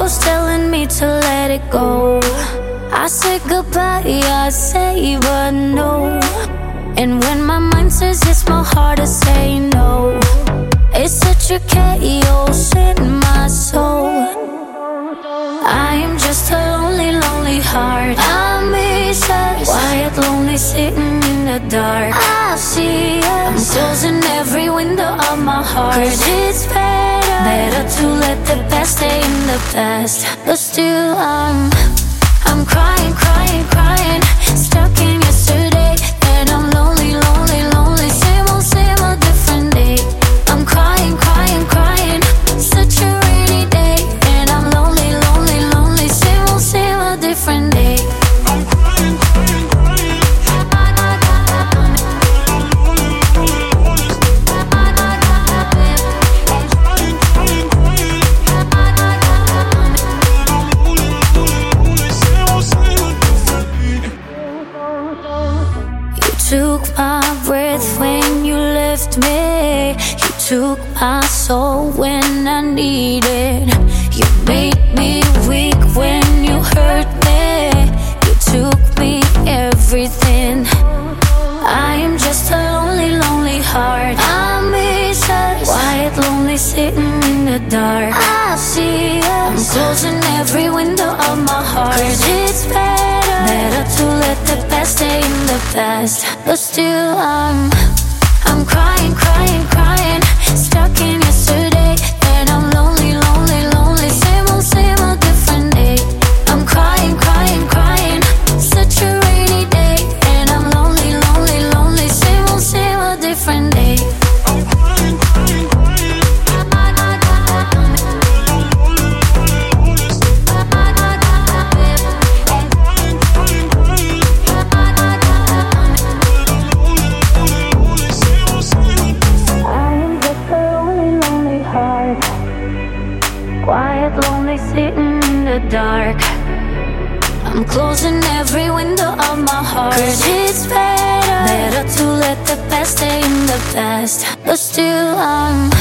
was telling me to let it go. I said goodbye, I say but no. And when my mind says yes, my heart is saying no. It's such a chaos in my soul. I am just a lonely, lonely heart. I miss us, quiet, lonely, sitting in the dark. I see us, I'm closing every window of my heart. 'Cause it's better to let the past stay in the past. But still I'm crying, crying, crying, stuck in yesterday. And I'm lonely, lonely, lonely, same old different day. I'm crying, crying, crying, such a rainy day. And I'm lonely, lonely, lonely, same old different day. I'm crying, crying, crying. Took my breath when you left me. You took my soul when I needed. You made me weak when you hurt me. You took me everything. I am just a lonely, lonely heart. I miss us, quiet, lonely, sitting in the dark. I see us, I'm closing every window of my heart. 'Cause it's better to let the past stay in the past. But still I'm crying, crying, crying, stuck in yesterday. And I'm lonely, lonely, lonely, same old different day. I'm crying, crying, crying, such a rainy day. And I'm lonely, lonely, lonely, same old different day. I'm crying, crying, crying. Quiet, lonely, sitting in the dark. I'm closing every window of my heart. 'Cause it's better to let the past stay in the past. But still